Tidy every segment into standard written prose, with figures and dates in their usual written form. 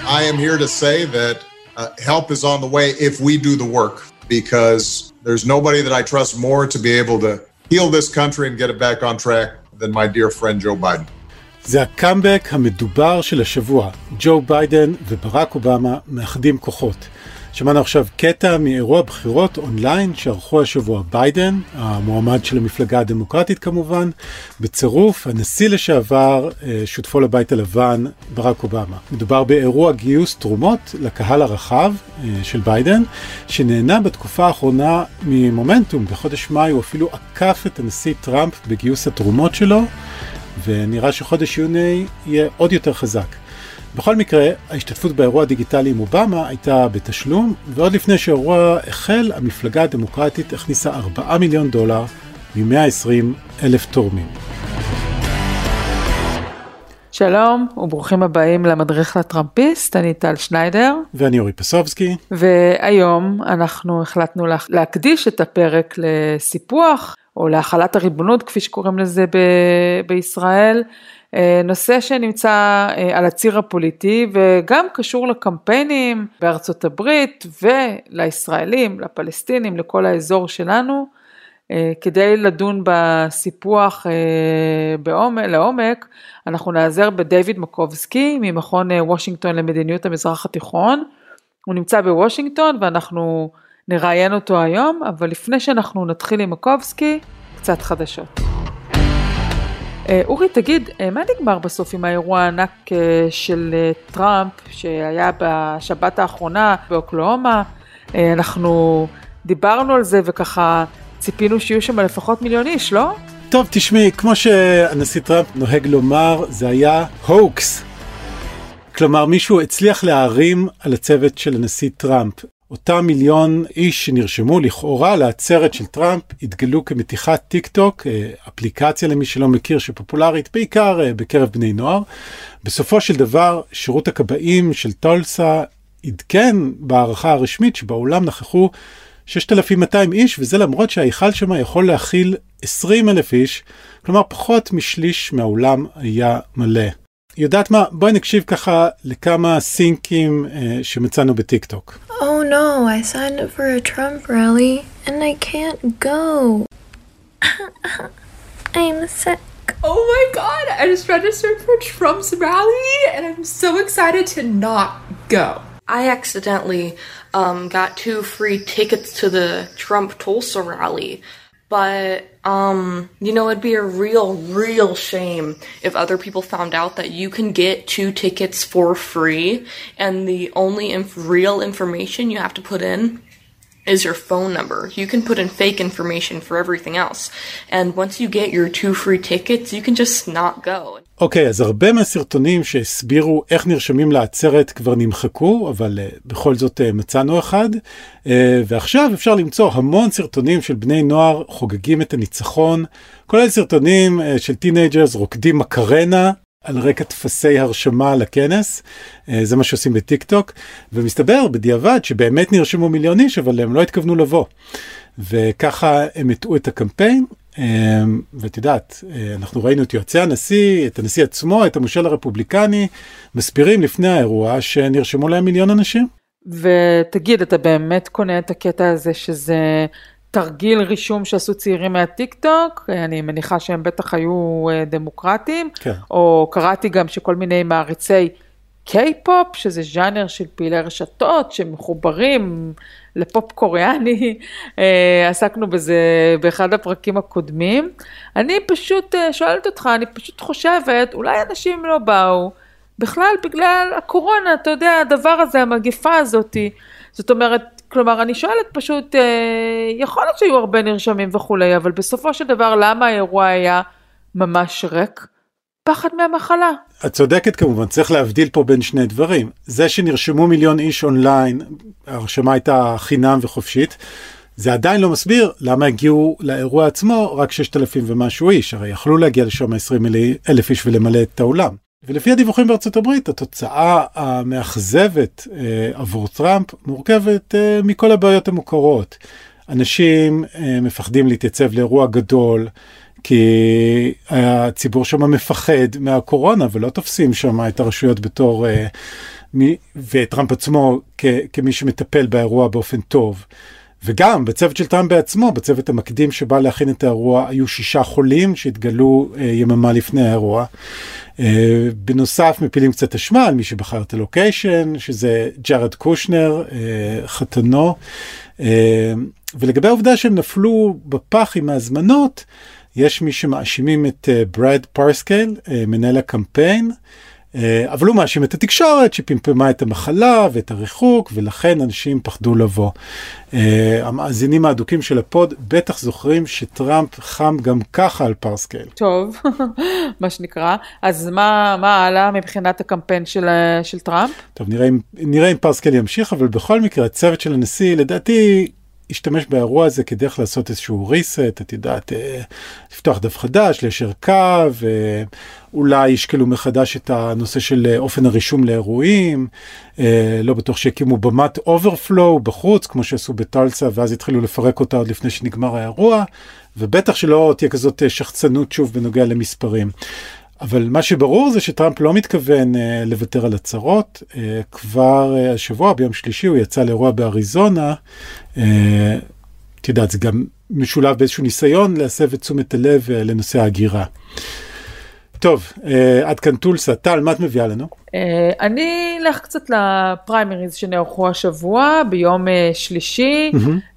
I am here to say that help is on the way if we do the work, because there's nobody that I trust more to be able to heal this country and get it back on track than my dear friend Joe Biden. זה הקאמבק המדובר של השבוע. ג'ו ביידן וברק אובמה מאחדים כוחות. שמענו עכשיו קטע מאירוע בחירות אונליין שערכו השבוע ביידן, המועמד של המפלגה הדמוקרטית כמובן, בצירוף הנשיא לשעבר, שותפו לבית הלבן, ברק אובמה. מדובר באירוע גיוס תרומות לקהל הרחב של ביידן, שנהנה בתקופה האחרונה ממומנטום. בחודש מאי הוא אפילו עקף את הנשיא טראמפ בגיוס התרומות שלו, ונראה שחודש יוני יהיה עוד יותר חזק. בכל מקרה, ההשתתפות באירוע הדיגיטלי עם אובמה הייתה בתשלום, ועוד לפני שהאירוע החל, המפלגה הדמוקרטית הכניסה $4 מיליון מ-120,000 תורמים. שלום וברוכים הבאים למדריך לטראמפיסט, אני טל שניידר. ואני אורי פסובסקי. והיום אנחנו החלטנו להקדיש את הפרק לסיפוח, או להחלת הריבונות, כפי שקוראים לזה בישראל, נושא שנמצא על הציר הפוליטי וגם קשור לקמפיינים בארצות הברית ולישראלים, לפלסטינים, לכל האזור שלנו, כדי לדון בסיפוח לעומק, אנחנו נעזר בדייוויד מקובסקי ממכון וושינגטון למדיניות המזרח התיכון. הוא נמצא בוושינגטון ואנחנו נראיין אותו היום, אבל לפני שאנחנו נתחיל עם מקובסקי, קצת חדשות. אורי, תגיד, מה נגמר בסוף עם האירוע הענק של טראמפ שהיה בשבת האחרונה באוקלהומה? אנחנו דיברנו על זה וככה ציפינו שיהיו שם לפחות 1,000,000 איש, לא? טוב, תשמעי, כמו שהנשיא טראמפ נוהג לומר, זה היה הוקס. כלומר, מישהו הצליח להרים על הצוות של הנשיא טראמפ. אותם 1,000,000 איש שנרשמו לכאורה לעצרת של טראמפ התגלו כמתיחת טיק טוק, אפליקציה למי שלא מכיר שפופולרית בעיקר בקרב בני נוער. בסופו של דבר שירות הכבאים של טולסה עדכן בהערכה הרשמית שבאולם נכחו 6,200 איש, וזה למרות שההיכל שמה יכול להכיל 20,000 איש, כלומר פחות משליש מהאולם היה מלא. יודעת מה? בואי נקשיב ככה לכמה סינקים שמצאנו בטיק טוק. Oh no, I signed up for a Trump rally and I can't go. I'm sick. Oh my god, I just registered for Trump's rally and I'm so excited to not go. I accidentally got 2 free tickets to the Trump Tulsa rally. But, you know, it'd be a real shame if other people found out that you can get 2 tickets for free and the only real information you have to put in is your phone number. You can put in fake information for everything else. And once you get your 2 free tickets, you can just not go. אוקיי, אז הרבה מהסרטונים שהסבירו איך נרשמים לעצרת כבר נמחקו, אבל בכל זאת מצאנו אחד. ועכשיו אפשר למצוא המון סרטונים של בני נוער חוגגים את הניצחון, כולל סרטונים של טינג'רס רוקדים מקרנה על רקע תפסי הרשמה לכנס. זה מה שעושים בטיק טוק, ומסתבר בדיעבד שבאמת נרשמו 1,000,000 איש, אבל הם לא התכוונו לבוא. וככה הם הטעו את הקמפיין. ואת יודעת, אנחנו ראינו את יועצי הנשיא, את הנשיא עצמו, את המושל הרפובליקני, מסבירים לפני האירוע שנרשמו להם 1,000,000 אנשים. ותגיד, אתה באמת קונה את הקטע הזה שזה תרגיל רישום שעשו צעירים מהטיק טוק? אני מניחה שהם בטח היו דמוקרטים, כן. או קראתי גם שכל מיני מעריצי קיי-פופ, שזה ז'אנר של פעילי רשתות שמחוברים לפופ קוריאני, עסקנו בזה באחד הפרקים הקודמים. אני פשוט שואלת אותך, אני פשוט חושבת, אולי אנשים לא באו, בכלל בגלל הקורונה, אתה יודע, הדבר הזה, המגפה הזאת, זאת אומרת, כלומר, אני שואלת פשוט, יכול להיות שהיו הרבה נרשמים וכולי, אבל בסופו של דבר, למה האירוע היה ממש ריק? פחד מהמחלה. את צודקת כמובן, צריך להבדיל פה בין שני דברים. זה שנרשמו 1,000,000 איש אונליין, ההרשמה הייתה חינם וחופשית, זה עדיין לא מסביר למה הגיעו לאירוע עצמו רק 6,000 ומשהו איש, הרי יכלו להגיע לשם 20,000 איש ולמלא את האולם. ולפי הדיווחים בארצות הברית, התוצאה המאכזבת עבור טראמפ מורכבת מכל הבעיות המוכרות. אנשים מפחדים להתייצב לאירוע גדול, כי הציבור שם מפחד מהקורונה, ולא תופסים שם את הרשויות בתור וטראמפ עצמו כמי שמטפל באירוע באופן טוב. וגם בצוות של טראמפ בעצמו, בצוות המקדים שבא להכין את האירוע, היו 6 חולים שהתגלו יממה לפני האירוע. בנוסף מפילים קצת אשמה על מי שבחר את הלוקיישן, שזה ג'ארד קושנר, חתנו. ולגבי העובדה שהם נפלו בפח עם ההזמנות, יש מי שמאשימים את ברד פרסקייל, מנהל הקמפיין, אבל הוא מאשים את התקשורת שפמפמה את המחלה ואת הריחוק, ולכן אנשים פחדו לבוא. המאזינים האדוקים של הפוד בטח זוכרים שטראמפ חם גם ככה על פרסקייל. טוב, מה שנקרא. אז מה עלה מבחינת הקמפיין של טראמפ? טוב, נראה אם פרסקייל ימשיך, אבל בכל מקרה, הצוות של הנשיא, לדעתי, השתמש באירוע הזה כדרך לעשות איזשהו ריסט, את יודעת, לפתוח דף חדש, ליישר קו, אולי ישקלו מחדש את הנושא של אופן הרישום לאירועים, לא בטוח שהקימו במת אוברפלואו בחוץ, כמו שעשו בטלסה, ואז התחילו לפרק אותה עוד לפני שנגמר האירוע, ובטח שלא תהיה כזאת שחצנות שוב בנוגע למספרים. אבל מה שברור זה שטראמפ לא מתכוון לוותר על הצהרות. כבר השבוע, ביום שלישי, הוא יצא לאירוע באריזונה. תדעת, זה גם משולב באיזשהו ניסיון להסב את תשומת הלב לנושא ההגירה. טוב, עד כאן טולסה. טל, מה את מביאה לנו? אני אלך קצת לפריימריז שנערכו השבוע, ביום שלישי.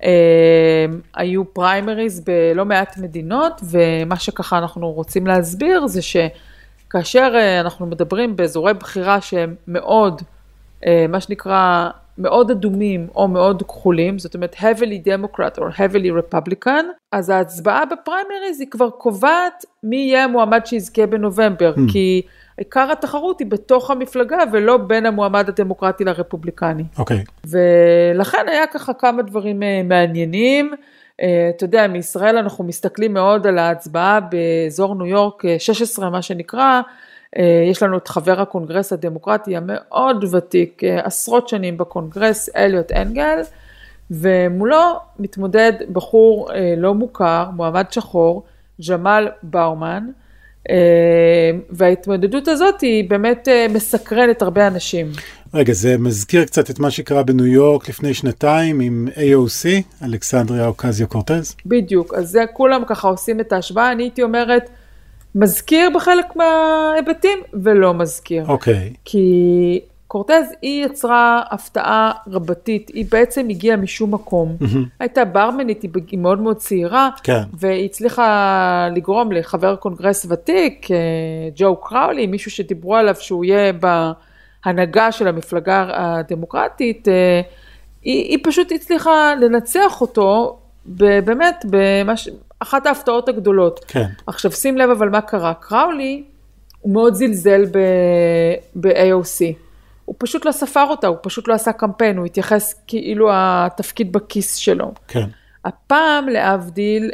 היו פריימריז בלא מעט מדינות, ומה שככה אנחנו רוצים להסביר זה שכאשר אנחנו מדברים באזורי בחירה שהם מאוד, מה שנקרא, מאוד אדומים או מאוד כחולים, זאת אומרת heavily Democrat או heavily Republican, אז ההצבעה בפריימריז היא כבר קובעת מי יהיה המועמד שיזכה בנובמבר, כי עיקר התחרות היא בתוך המפלגה ולא בין המועמד הדמוקרטי לרפובליקני. אוקיי. ולכן היה ככה כמה דברים מעניינים. אתה יודע, מישראל אנחנו מסתכלים מאוד על ההצבעה באזור ניו יורק 16, מה שנקרא, יש לנו את חבר הקונגרס הדמוקרטי המאוד ותיק, עשרות שנים בקונגרס, אליוט אנגל, ומולו מתמודד בחור לא מוכר, מועמד שחור, ג'מאל באומן, וההתמודדות הזאת היא באמת מסקרנת הרבה אנשים. רגע, זה מזכיר קצת את מה שקרה בניו יורק לפני שנתיים עם AOC, אלכסנדריה אוקזיו-קורטז? בדיוק, אז זה כולם ככה עושים את ההשוואה, אני הייתי אומרת, מזכיר בחלק מההיבטים ולא מזכיר. אוקיי. כי קורטז היא יצרה הפתעה רבתית, היא בעצם הגיעה משום מקום. הייתה ברמנית, היא מאוד מאוד צעירה, כן. והיא הצליחה לגרום לחבר קונגרס ותיק, ג'ו קראולי, מישהו שדיברו עליו שהוא יהיה בהנהגה של המפלגה הדמוקרטית, היא פשוט הצליחה לנצח אותו, באמת, אחת ההפתעות הגדולות. כן. עכשיו, שים לב אבל מה קרה. קראולי, הוא מאוד זלזל ב-AOC. הוא פשוט לא ספר אותה, הוא פשוט לא עשה קמפיין, הוא התייחס כאילו התפקיד בכיס שלו. כן. הפעם, להבדיל,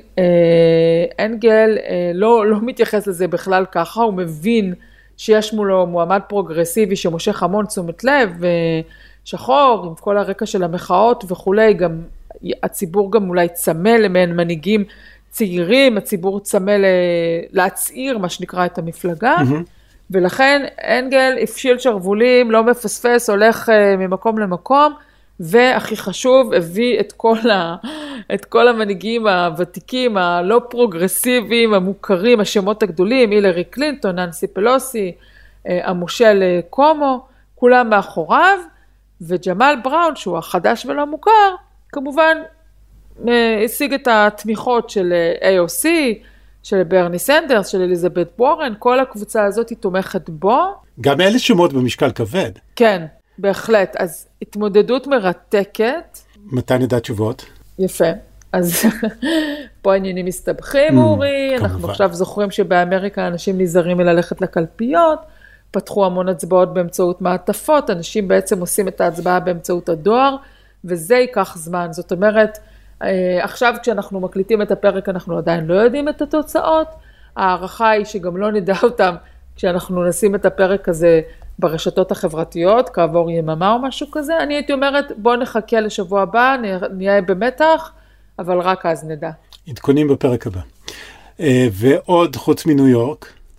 אנגל לא מתייחס לזה בכלל ככה, הוא מבין שיש מולו מועמד פרוגרסיבי שמושך המון תשומת לב, שחור, עם כל הרקע של המחאות וכולי, גם הציבור גם אולי צמא למעין מנהיגים צעירים, הציבור צמא להצעיר, מה שנקרא, את המפלגה, ולכן אנגל הפשיל שרבולים, לא מפספס, הולך ממקום למקום, והכי חשוב, הביא את כל המנהיגים הוותיקים, הלא פרוגרסיביים, המוכרים, השמות הגדולים, הילרי קלינטון, ננסי פלוסי, המושל קומו, כולם מאחוריו, וג'מאל בראון, שהוא החדש ולא מוכר, כמובן, השיג את התמיכות של AOC, של ברני סנדרס, של אליזבת וורן, כל הקבוצה הזאת היא תומכת בו. גם אלה שמות במשקל כבד. כן, בהחלט. אז התמודדות מרתקת. מתי נדע תשובות? יפה. אז פה העניינים מסתבכים, אורי. אנחנו עכשיו זוכרים שבאמריקה אנשים נזהרים מללכת לקלפיות, פתחו המון הצבעות באמצעות מעטפות, אנשים בעצם עושים את ההצבעה באמצעות הדואר, וזה ייקח זמן. זאת אומרת, עכשיו כשאנחנו מקליטים את הפרק, אנחנו עדיין לא יודעים את התוצאות. הערכה היא שגם לא נדע אותם כשאנחנו נשים את הפרק הזה ברשתות החברתיות, כעבור יממה או משהו כזה. אני הייתי אומרת, בוא נחכה לשבוע הבא, נהיה במתח, אבל רק אז נדע. עדכונים בפרק הבא. ועוד חוץ מניו יורק?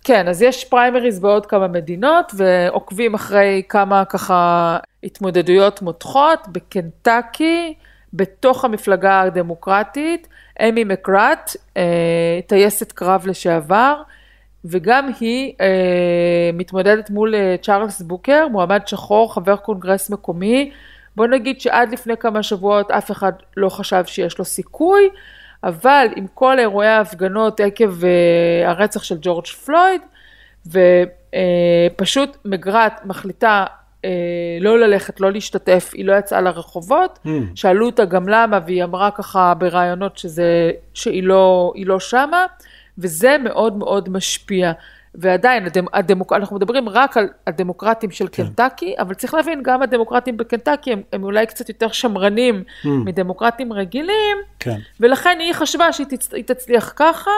כן, אז יש פריימריז בעוד כמה מדינות, ועוקבים אחרי כמה ככה התמודדויות מותחות. בקנטקי, בתוך המפלגה הדמוקרטית, אמי מקראט, טייסת קרב לשעבר, וגם היא מתמודדת מול צ'ארלס בוקר, מועמד שחור, חבר קונגרס מקומי. בוא נגיד שעד לפני כמה שבועות אף אחד לא חשב שיש לו סיכוי, אבל עם כל אירועי ההפגנות עקב הרצח של ג'ורג' פלויד, ופשוט מקראט מחליטה לא ללכת, לא להשתתף, היא לא יצאה לרחובות, שאלו אותה גם למה, והיא אמרה ככה ברעיונות שהיא לא שמה, וזה מאוד מאוד משפיע. ועדיין, אנחנו מדברים רק על הדמוקרטים של קנטקי, אבל צריך להבין, גם הדמוקרטים בקנטקי הם אולי קצת יותר שמרנים מדמוקרטים רגילים, ולכן היא חשבה שהיא תצליח ככה,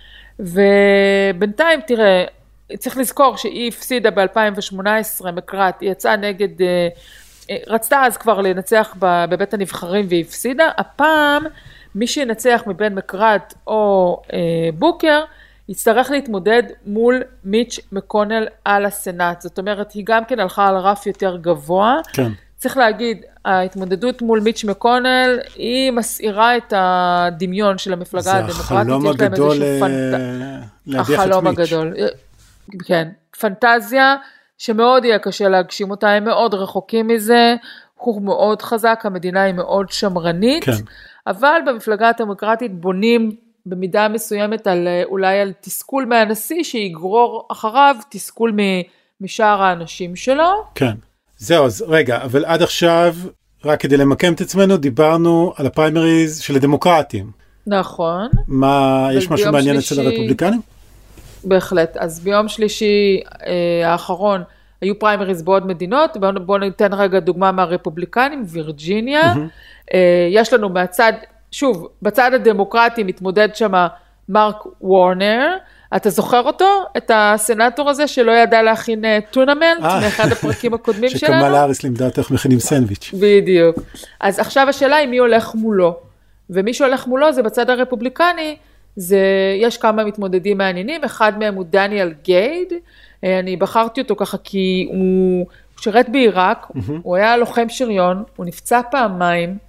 ובינתיים, תראה, צריך לזכור שהיא הפסידה ב-2018, מקראט, היא יצאה נגד, רצתה אז כבר לנצח בבית הנבחרים והיא הפסידה, הפעם מי שינצח מבין מקראט או בוקר, יצטרך להתמודד מול מיץ' מקונל על הסנאט, זאת אומרת, היא גם כן הלכה על רף יותר גבוה, כן. צריך להגיד, ההתמודדות מול מיץ' מקונל, היא מסעירה את הדמיון של המפלגה הדמוקרטית. זה החלום הגדול להדיח את החלום הגדול, כן, פנטזיה שמאוד יהיה קשה להגשים אותה, הם מאוד רחוקים מזה, הוא מאוד חזק, המדינה היא מאוד שמרנית, כן. אבל במפלגה הדמוקרטית בונים במידה מסוימת אולי על תסכול מהנשיא, שיגרור אחריו תסכול משאר האנשים שלו. כן, זהו, אז רגע, אבל עד עכשיו, רק כדי למקם את עצמנו, דיברנו על הפריימריז של הדמוקרטים. נכון. יש משהו מעניין אצל הרפובליקנים? בהחלט, אז ביום שלישי האחרון, היו פריימריז בעוד מדינות, בואו ניתן רגע דוגמה מהרפובליקנים, וירג'יניה, יש לנו מהצד, שוב, בצד הדמוקרטי מתמודד שם מרק וורנר, אתה זוכר אותו? את הסנאטור הזה שלא ידע להכין טונמנט, מאחד הפרקים הקודמים שלנו? שקמל האריס לימדה איך מכינים סנדוויץ'. בדיוק. אז עכשיו השאלה היא מי הולך מולו, ומי שהולך מולו זה בצד הרפובליקני, יש כמה מתמודדים מעניינים, אחד מהם הוא דניאל גייד, אני בחרתי אותו ככה כי הוא שירת בעיראק, הוא היה לוחם שריון, הוא נפצע פעמיים,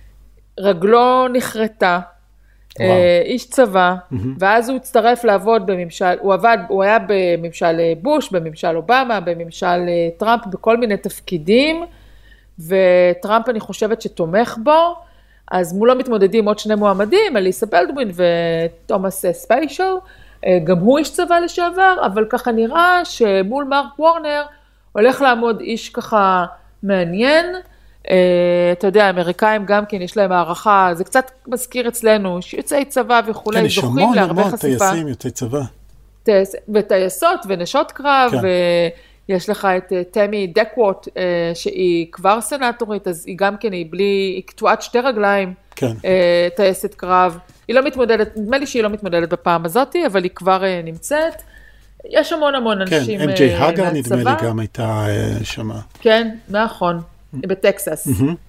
רגלו נחרטה, איש צבא, ואז הוא הצטרף לעבוד בממשל, הוא היה בממשל בוש, בממשל אובמה, בממשל טראמפ, בכל מיני תפקידים, וטראמפ אני חושבת שתומך בו, אז מולו מתמודדים עוד שני מועמדים, אליסה בלדווין ותומאס ספיישל, גם הוא איש צבא לשעבר, אבל ככה נראה שמול מרק וורנר הולך לעמוד איש ככה מעניין, אתה יודע, האמריקאים גם כן יש להם הערכה, זה קצת מזכיר אצלנו, שיוצאי צבא וכולי, כן, זוכים להרבה חשיפה. כן, יש המון טייסים, יוצאי צבא. וטייסות ונשות קרב, כן. ויש לך את תמי דקוורט, שהיא כבר סנאטורית, אז היא גם כן, היא קטועת שתי רגליים, כן. טייסת קרב. היא לא מתמודדת, נדמה לי שהיא לא מתמודדת בפעם הזאת, אבל היא כבר נמצאת. יש המון אנשים כן, MJ הגר נדמה לי גם הייתה שמה. כן, נכון. בטקסס.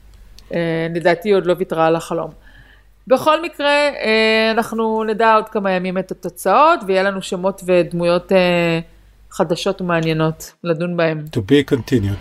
לדעתי עוד לא ויתרה על החלום. בכל מקרה, אנחנו נדע עוד כמה ימים את התוצאות, ויהיה לנו שמות ודמויות חדשות ומעניינות לדון בהם. To be continued.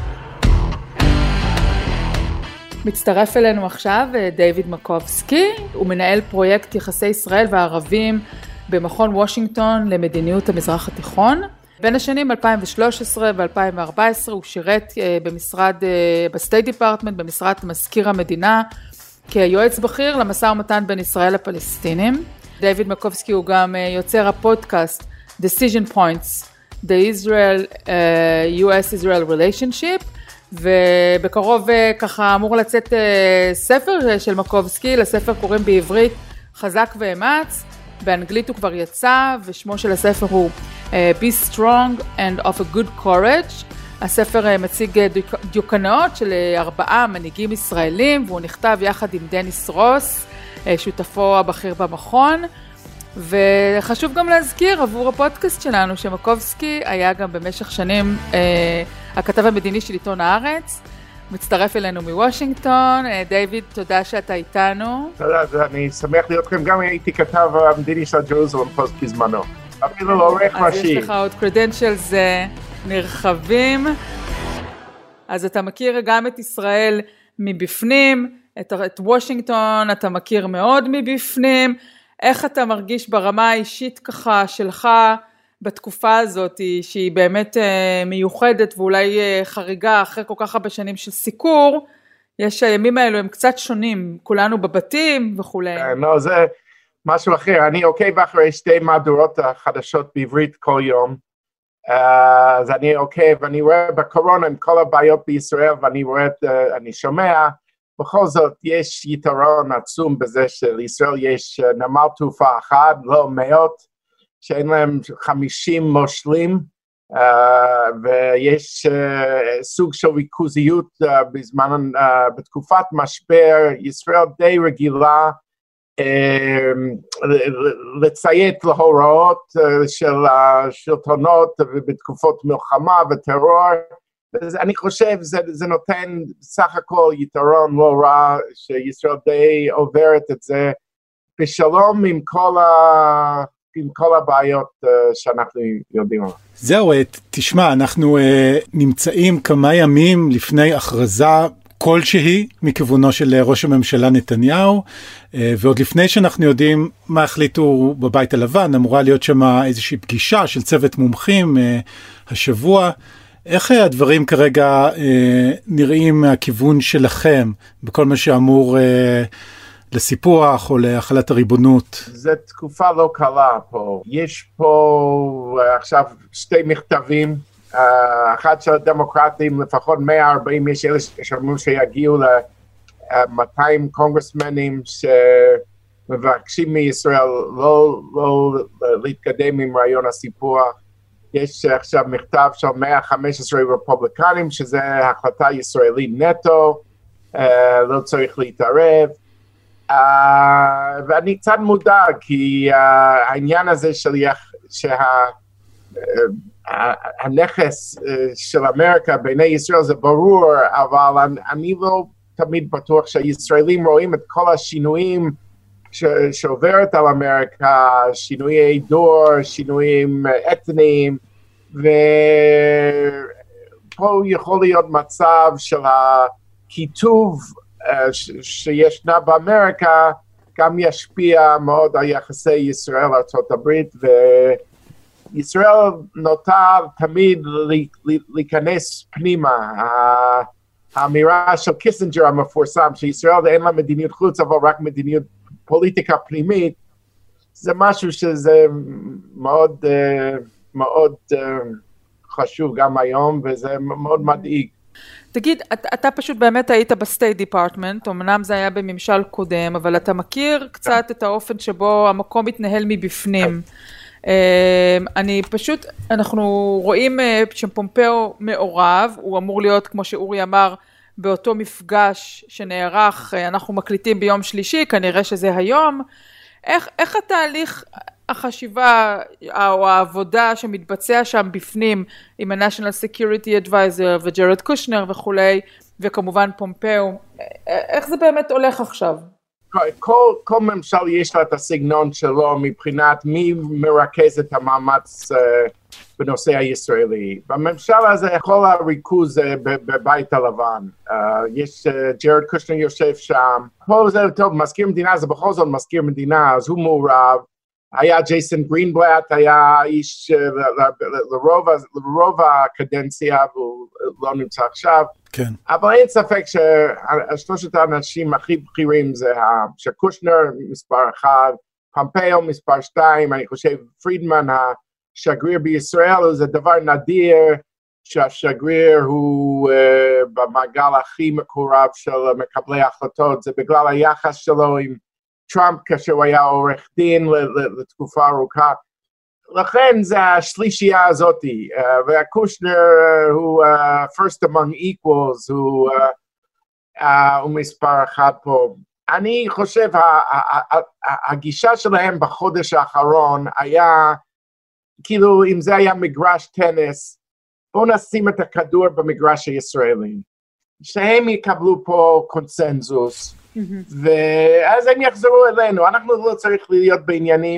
מצטרף אלינו עכשיו דיוויד מקובסקי, הוא מנהל פרויקט יחסי ישראל והערבים במכון וושינגטון למדיניות המזרח התיכון. בין השנים 2013 ו-2014 הוא שירת בסטייט דיפרטמנט, במשרד מזכיר המדינה, כיועץ בכיר למשא ומתן בין ישראל לפלסטינים. דיוויד מקובסקי הוא גם יוצר הפודקאסט Decision Points, The US-Israel Relationship, ובקרוב ככה אמור לצאת ספר של מקובסקי, לספר קוראים בעברית חזק ואמץ, באנגלית הוא כבר יצא, ושמו של הספר הוא Be Strong and of a Good Courage. הספר מציג דיוקנאות של 4 מנהיגים ישראלים, והוא נכתב יחד עם דניס רוס, שותפו הבכיר במכון. וחשוב גם להזכיר עבור הפודקאסט שלנו, שמקובסקי היה גם במשך שנים הכתב המדיני של עיתון הארץ, מצטרף אלינו מוושינגטון. דיוויד, תודה שאתה איתנו. תודה, אני שמח להיות כאן, גם הייתי כתב המדיני של ג'רוזלם פוסט בזמנו. אפילו לא עורך ראשי. אז יש לך עוד credentials נרחבים. אז אתה מכיר גם את ישראל מבפנים, את וושינגטון אתה מכיר מאוד מבפנים. איך אתה מרגיש ברמה האישית ככה שלך בתקופה הזאת, שהיא באמת מיוחדת ואולי חריגה אחרי כל כך הרבה שנים של סיקור? יש הימים האלו הם קצת שונים, כולנו בבתים וכולי. לא, זה משהו אחר. אני עוקב אחרי שתי מהדורות החדשות בעברית כל יום. אז אני עוקב, אני רואה בקורונה עם כל הבעיות בישראל, ואני רואה, אני שומע, בכל זאת יש יתרון עצום בזה שלישראל יש נמל תעופה אחד, לא מאות, שאין להם 50 מושלים, ויש סוג של ריכוזיות בזמן, בתקופת משבר, ישראל די רגילה לציית להוראות של השלטונות בתקופות מלחמה וטרור. אני חושב זה נותן סך הכל יתרון לא רע שישראל די עוברת את זה בשלום עם כל הבעיות שאנחנו יודעים. זהו, תשמע, אנחנו נמצאים כמה ימים לפני הכרזה כלשהי מכיוונו של ראש הממשלה נתניהו, ועוד לפני שאנחנו יודעים מה החליטו בבית הלבן, אמורה להיות שם איזושהי פגישה של צוות מומחים השבוע. איך הדברים כרגע נראים מהכיוון שלכם, בכל מה שאמור לסיפוח או להחלת הריבונות? זו תקופה לא קלה פה. יש פה עכשיו שתי מכתבים, אחד של הדמוקרטים, לפחות 140, יש אלה שאומרים שיגיעו ל-200 קונגרסמנים שמבקשים מישראל לא להתקדם עם רעיון הסיפוח. יש עכשיו מכתב של 115 רפובליקנים, שזה החלטה ישראלית נטו, לא צריך להתערב. ואני קצת מודאג, כי העניין הזה שהנכס של אמריקה בעיני ישראל זה ברור, אבל אני לא תמיד בטוח שהישראלים רואים את כל השינויים שעוברת על אמריקה, שינויי דור, שינויים אתניים, ופה יכול להיות מצב של הכיתוב שישנה באמריקה, גם ישפיע מאוד על יחסי ישראל ארצות הברית, וישראל נוטה תמיד להיכנס פנימה. האמירה של קיסינג'ר המפורסם, שישראל אין לה מדיניות חוץ, אבל רק מדיניות פוליטיקה פנימית, זה משהו שזה מאוד, מאוד חשוב גם היום, וזה מאוד מדאיג. תגיד, אתה פשוט באמת היית בסטייט דיפארטמנט, אמנם זה היה בממשל קודם, אבל אתה מכיר קצת את האופן שבו המקום מתנהל מבפנים. אני פשוט, אנחנו רואים שפומפאו מעורב, הוא אמור להיות, כמו שאורי אמר, באותו מפגש שנערך, אנחנו מקליטים ביום שלישי, כנראה שזה היום. איך התהליך החשיבה או העבודה שמתבצע שם בפנים עם ה-National Security Advisor וג'רד קושנר וכולי, וכמובן פומפאו, איך זה באמת הולך עכשיו? כל ממשל יש לה את הסגנון שלו מבחינת מי מרכז את המאמץ בנושא הישראלי. בממשל הזה כל הריכוז בבית הלבן. יש ג'רד קושנר יושב שם. פה זה טוב, מזכיר מדינה זה בכל זאת מזכיר מדינה, אז הוא מעורב. היה ג'ייסון גרינבלט, היה איש לרוב הקדנציה, והוא לא נמצא עכשיו. כן. אבל אין ספק ששלושת האנשים הכי בכירים זה שקושנר מספר 1, פומפאו מספר 2, אני חושב פרידמן השגריר בישראל, זה דבר נדיר שהשגריר הוא במעגל הכי מקורב של מקבלי ההחלטות, זה בגלל היחס שלו עם טראמפ כאשר הוא היה עורך דין לתקופה ארוכה. לכן זה השלישייה הזאת, והקושנר הוא first among equals, הוא מספר 1 פה. אני חושב הגישה שלהם בחודש האחרון היה, כאילו אם זה היה מגרש טניס, בואו נשים את הכדור במגרש הישראלי, שהם יקבלו פה קונצנזוס, ואז הם יחזרו אלינו, אנחנו לא צריך להיות בעניינים,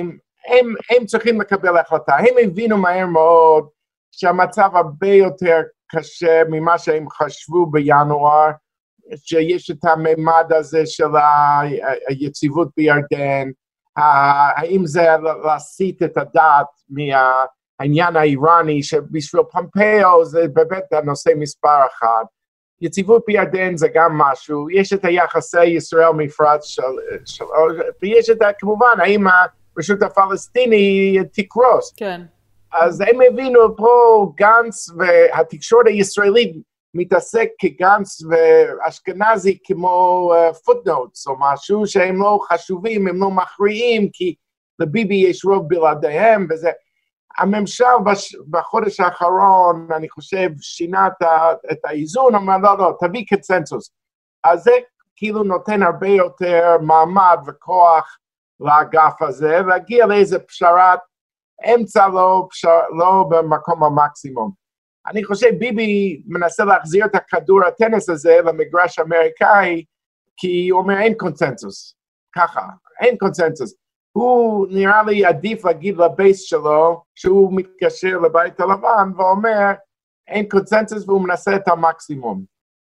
הם צריכים לקבל החלטה, הם הבינו מהר מאוד שהמצב הרבה יותר קשה ממה שהם חשבו בינואר, שיש את הממד הזה של היציבות בירדן, האם זה להסיט את הדעת מהעניין האיראני, שבשביל פומפאו זה באמת הנושא מספר אחד, יציבות בירדן זה גם משהו, יש את היחסי ישראל מפרץ ויש את כמובן, האם הרשות הפלסטיני תקרוס. כן. אז הם הבינו פה גנץ והתקשורת הישראלית מתעסק כגנץ ואשכנזי כמו פוטנוטס או משהו שהם לא חשובים, הם לא מכריעים כי לביבי יש רוב בלעדיהם וזה. הממשל בחודש האחרון, אני חושב, שינה את האיזון, אומר לא, תביא קונצנזוס. אז זה כאילו נותן הרבה יותר מעמד וכוח לאגף הזה, להגיע לאיזה פשרת אמצע לא במקום המקסימום. אני חושב ביבי מנסה להחזיר את הכדור הטניס הזה למגרש האמריקאי, כי הוא אומר אין קונצנזוס, ככה, אין קונצנזוס. הוא נראה לי עדיף להגיד לבייס שלו, שהוא מתקשר לבית הלבן ואומר, אין קונצנזוס והוא מנסה את המקסימום.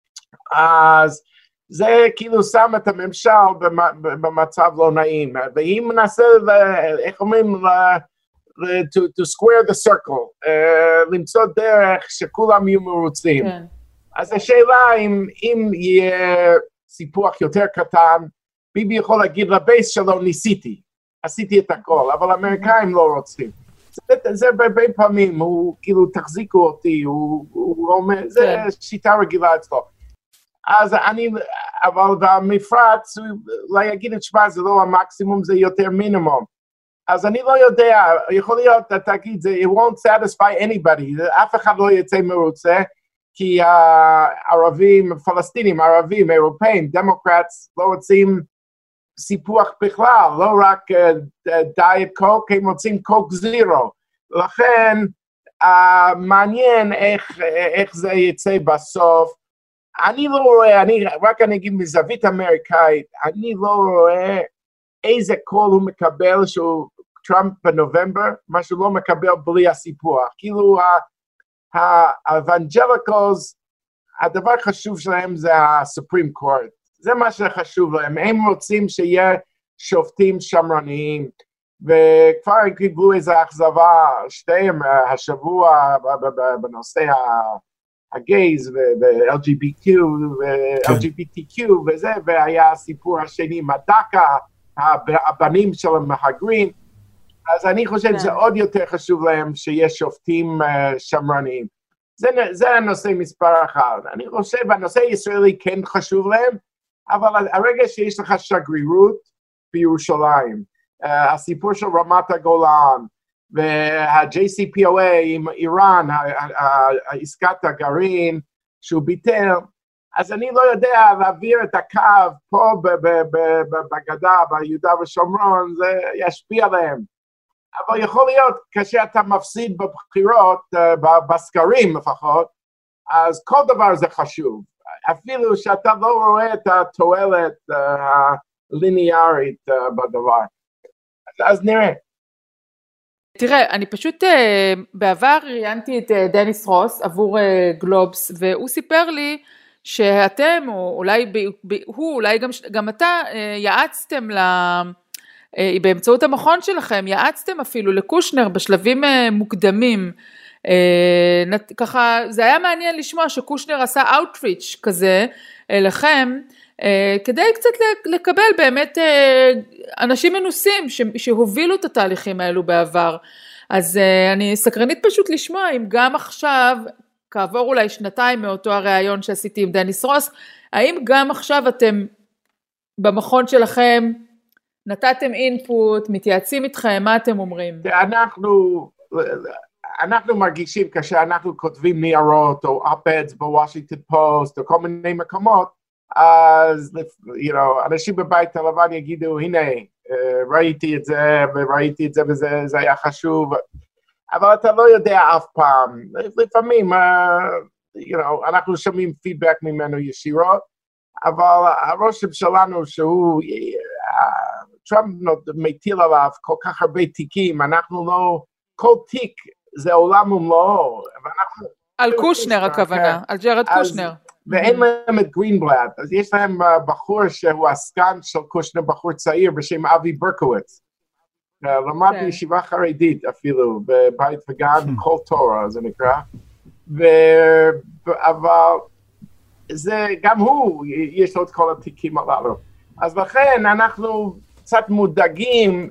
אז זה כאילו שם את הממשל במצב לא נעים, והיא מנסה, איך אומרים, to square the circle, למצוא דרך שכולם יהיו מרוצים. כן. אז השאלה אם יהיה סיפוח יותר קטן, ביבי יכול להגיד לבייס שלו, ניסיתי. עשיתי את הכל, אבל האמריקאים לא רוצים. זה הרבה פעמים, הוא כאילו תחזיקו אותי, הוא אומר, זה שיטה רגילה אצלו. אז אבל במפרץ, אולי יגיד את שמה, זה לא המקסימום, זה יותר מינימום. אז אני לא יודע, יכול להיות, תגיד, it won't satisfy anybody, אף אחד לא יצא מרוצה, כי הערבים, פלסטינים, ערבים, אירופאים, דמוקרטס, לא רוצים, סיפוח בכלל, לא רק דיאט קוק, הם רוצים קוק זירו. לכן, מעניין איך זה יצא בסוף. אני לא רואה, רק אני אגיד מזווית אמריקאית, אני לא רואה איזה קול הוא מקבל שהוא טראמפ בנובמבר, מה שהוא לא מקבל בלי הסיפוח. כאילו, האבנג'ליקלס, הדבר חשוב שלהם זה הסופרים קורט. זה מה שחשוב להם, הם רוצים שיהיה שופטים שמרניים, וכבר קיבלו איזו אכזבה, שתיהם השבוע בנושא הגייז ו-LGBTQ וזה, והיה הסיפור השני, מדקה, הבנים של המהגרים, אז אני חושב שזה עוד יותר חשוב להם שיש שופטים שמרניים. זה הנושא מספר אחד. אני חושב, הנושא הישראלי כן חשוב להם, אבל הרגע שיש לך שגרירות בירושלים, הסיפור של רמת הגולן, וה-JCPOA עם איראן, עסקת הגרעין שהוא ביטל, אז אני לא יודע להעביר את הקו פה בגדה, ביהודה ושומרון, זה ישפיע עליהם. אבל יכול להיות, כשאתה מפסיד בבחירות, בסקרים לפחות, אז כל דבר זה חשוב. אפילו שאתה לא רואה את התועלת הליניארית בדבר. אז נראה. תראה, אני פשוט בעבר ראיינתי את דניס רוס עבור גלובס, והוא סיפר לי שאתם, או אולי גם אתה, יעצתם באמצעות המכון שלכם, יעצתם אפילו לקושנר בשלבים מוקדמים, ככה זה היה מעניין לשמוע שקושנר עשה outreach כזה לכם, כדי קצת לקבל באמת אנשים מנוסים שהובילו את התהליכים האלו בעבר. אז אני סקרנית פשוט לשמוע אם גם עכשיו, כעבור אולי שנתיים מאותו הראיון שעשיתי עם דניס רוס, האם גם עכשיו אתם במכון שלכם נתתם אינפוט, מתייעצים איתכם, מה אתם אומרים? אנחנו מרגישים כשאנחנו כותבים ניירות או אפדס בוושינגטון פוסט או כל מיני מקומות, אז אנשים בבית הלבן יגידו, הנה, ראיתי את זה וראיתי את זה וזה היה חשוב, אבל אתה לא יודע אף פעם, לפעמים אנחנו שומעים פידבק ממנו ישירות, אבל הרושם שלנו שהוא, טראמפ מטיל עליו כל כך הרבה תיקים, אנחנו לא, כל תיק זה עולם ומלואו. על קושנר הכוונה, על ג'רד קושנר. ואין להם את גרינבלט, אז יש להם בחור שהוא הסגן של קושנר, בחור צעיר בשם אבי ברקוביץ. למד בישיבה חרדית אפילו, בבית וגן, כל תורה זה נקרא. אבל זה, גם הוא, יש לו את כל התיקים הללו. אז לכן אנחנו קצת מודאגים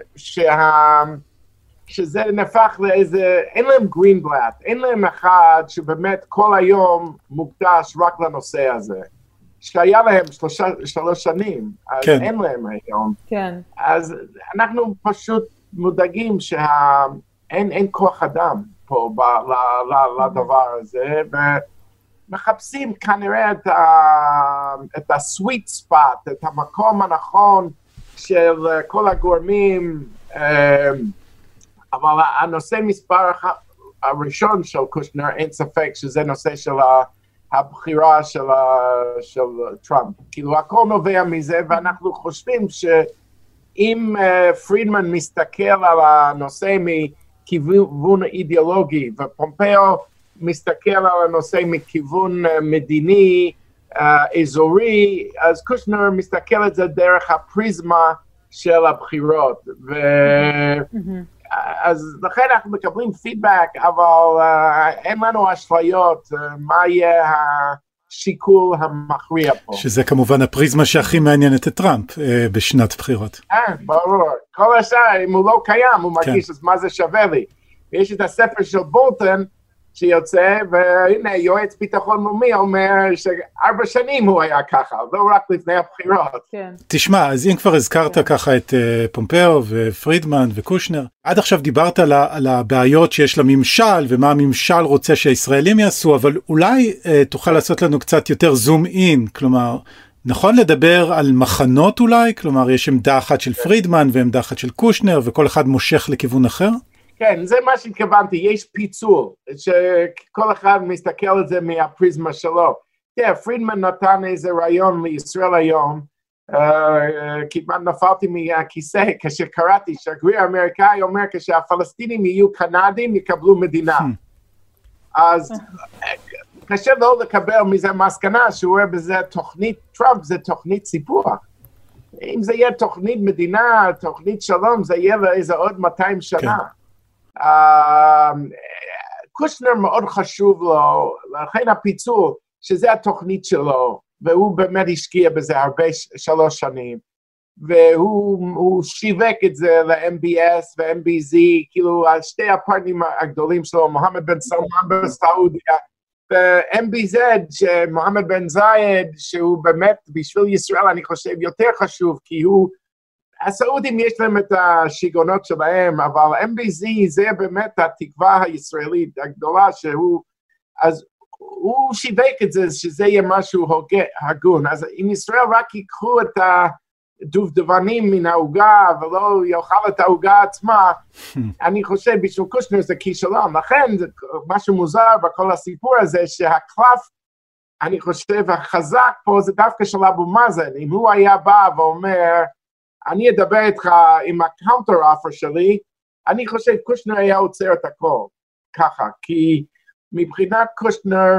שזה נפח לאיזה, אין להם גרינבלט, אין להם אחד שבאמת כל היום מוקדש רק לנושא הזה. שהיה להם 3 שנים, אז כן. אין להם היום. כן. אז אנחנו פשוט מודאגים שאין כוח אדם פה לדבר הזה, ומחפשים כנראה את ה-sweet spot, את המקום הנכון של כל הגורמים, אבל הנושא מספר הראשון של קושנר, אין ספק שזה נושא של הבחירה של טראמפ. כאילו הכל נובע מזה, ואנחנו חושבים שאם פרידמן מסתכל על הנושא מכיוון אידיאולוגי, ופומפאו מסתכל על הנושא מכיוון מדיני, אזורי, אז קושנר מסתכל על זה דרך הפריזמה של הבחירות. אז לכן אנחנו מקבלים פידבק, אבל אין לנו אשליות, מה יהיה השיקול המכריע פה. שזה כמובן הפריזמה שהכי מעניינת את טראמפ בשנת בחירות. ברור. כל השאר, אם הוא לא קיים, הוא מרגיש, אז מה זה שווה לי? ויש את הספר של בולטון, שיוצא, והנה יועץ ביטחון לאומי אומר ש4 שנים הוא היה ככה, לא רק לפני הבחירות. כן. תשמע, אז אם כבר הזכרת ככה את פומפאו ופרידמן וקושנר, עד עכשיו דיברת על הבעיות שיש לממשל, ומה הממשל רוצה שהישראלים יעשו, אבל אולי תוכל לעשות לנו קצת יותר זום אין, כלומר, נכון לדבר על מחנות אולי? כלומר, יש עמדה אחת של פרידמן ועמדה אחת של קושנר, וכל אחד מושך לכיוון אחר? כן, זה מה שהתכוונתי, יש פיצול, שכל אחד מסתכל על זה מהפריזמה שלו. תראה, פרידמן נתן איזה רעיון לישראל היום, כמעט נפלתי מהכיסא כשקראתי, שגריר האמריקאי אומר כשהפלסטינים יהיו קנדים יקבלו מדינה. אז קשה לא לקבל מזה מסקנה שהוא רואה בזה תוכנית טראמפ, זה תוכנית סיפוח. אם זה יהיה תוכנית מדינה, תוכנית שלום, זה יהיה לאיזה עוד 200 שנה. קושנר מאוד חשוב לו, לכן הפיצול, שזה התוכנית שלו, והוא באמת השקיע בזה הרבה 3 שנים, והוא שיווק את זה ל-MBS ו-MBZ, כאילו שתי הפרטנרים הגדולים שלו, מוחמד בן סלמן בסעודיה, ו-MBZ, שמוחמד בן זייד, שהוא באמת בשביל ישראל, אני חושב, יותר חשוב, כי הוא, הסעודים יש להם את השיגונות שלהם, אבל MBZ זה באמת התקווה הישראלית הגדולה שהוא, אז הוא שיווק את זה, שזה יהיה משהו הגון. אז אם ישראל רק ייקחו את הדובדבנים מן העוגה, ולא יאכל את העוגה עצמה, אני חושב בשביל קושנר זה כישלון. לכן, משהו מוזר בכל הסיפור הזה, שהקלף, אני חושב, החזק פה זה דווקא של אבו מאזן. אם הוא היה בא ואומר, אני אדבר איתך עם הקאונטר אופר שלי, אני חושב קושנר היה עוצר את הכל, ככה, כי מבחינת קושנר,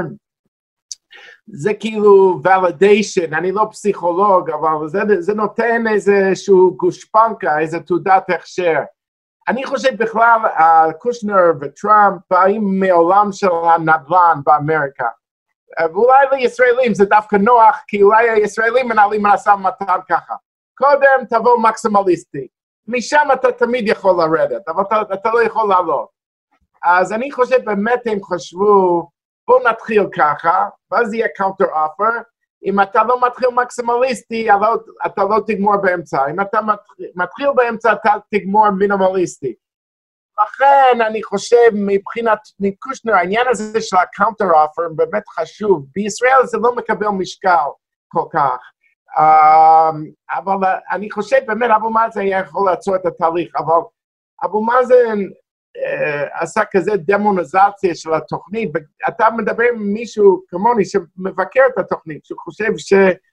זה כאילו validation, אני לא פסיכולוג, אבל זה נותן איזשהו גושפנקה, איזו תעודת הכשר. אני חושב בכלל, קושנר וטראמפ באים מעולם של הנדל"ן באמריקה, ואולי לישראלים זה דווקא נוח, כי אולי הישראלים מנהלים משא ומתן ככה. קודם תבוא מקסימליסטי, משם אתה תמיד יכול לרדת, אבל אתה לא יכול לעלות. אז אני חושב באמת הם חשבו, בוא נתחיל ככה, ואז יהיה קאונטר אופר, אם אתה לא מתחיל מקסימליסטי, אתה לא תגמור באמצע, אם אתה מתחיל באמצע, אתה תגמור מינימליסטי. לכן אני חושב מבחינת קושנר, העניין הזה של הקאונטר אופר באמת חשוב, בישראל זה לא מקבל משקל כל כך. אבל אני חושב באמת אבו מאזן יכול לעצור את התהליך, אבל אבו מאזן עשה כזה דמוניזציה של התוכנית, ואתה מדבר עם מישהו כמוני שמבקר את התוכנית, שחושב